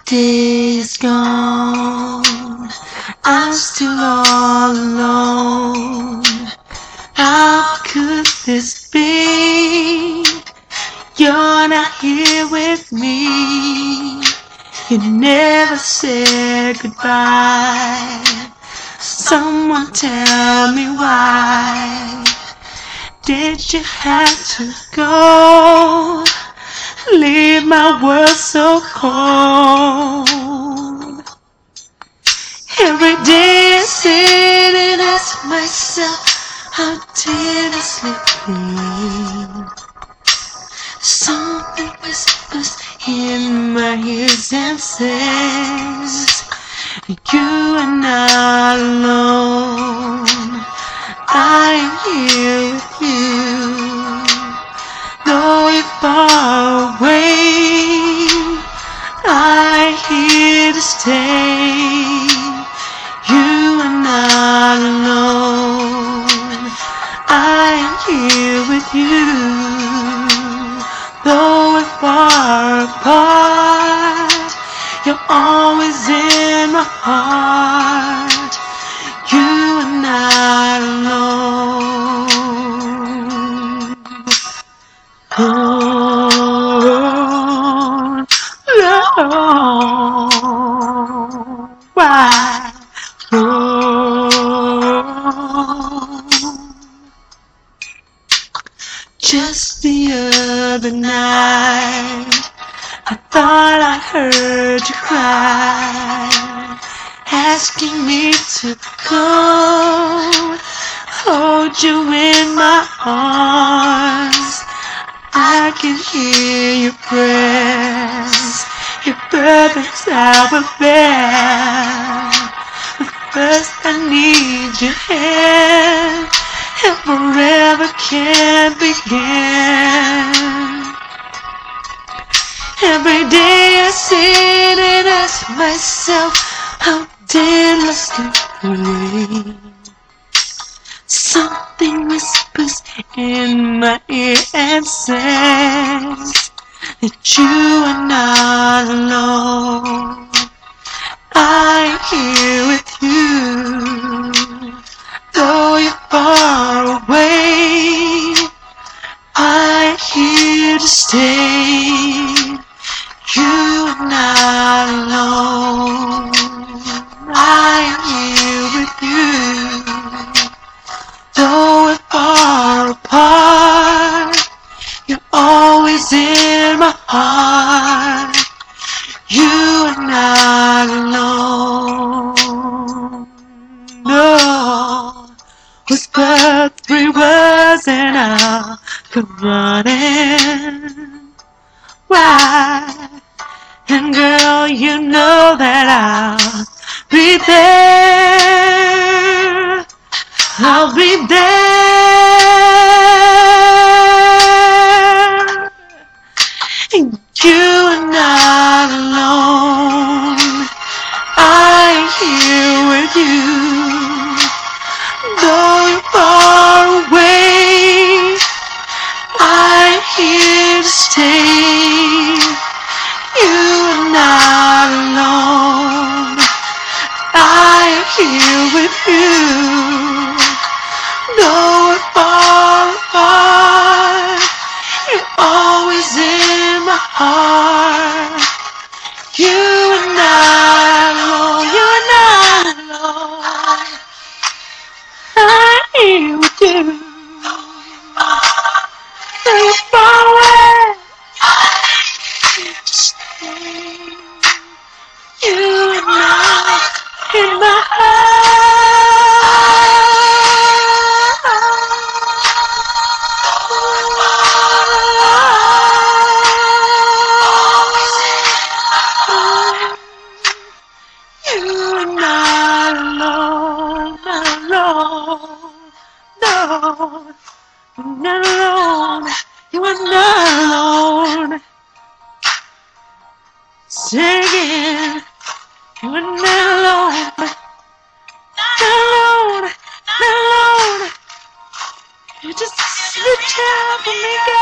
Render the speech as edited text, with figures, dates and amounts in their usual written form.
Days gone, I'm still all alone. How could this be? You're not here with me. You never said goodbye. Someone tell me why did you have to go? Leave my world so cold. Every day I sit and ask myself, how did I slip through? Something whispers in my ears and says, you are not alone. I am here with you. Though you're far away, I'm here to stay. You are not alone. I am here with you. Though we're far apart, you're always in my heart. You are not alone. Oh, why? Just the other night, I thought I heard you cry, asking me to come, hold you in my arms. I can hear your prayers, your perfect hour there. But first I need your hand, and forever can begin. Every day I sit and ask myself, how did I slip away? Something whispers in my ear and says that you are not alone. I'm here with you. Though you're far away, I'm here to stay. You are not alone. I'm here with you. Though we're far apart, you're always in my heart. You are not alone. No, whisper 3 words and I'll come running. Why? And girl, you know that I'll be there. I'll be there. You are not alone. I'm here with you. Though you're far away, I'm here to stay. You are not alone. I'm here with you. Though we're far apart, you're always in my heart. You are not alone. You are not alone. I'm here with you. Though you're far away, you are not in my heart. You are not alone, not alone, no, not alone. You are not alone. Singing, you are not alone, not alone, not alone. You just reach out for me, girl.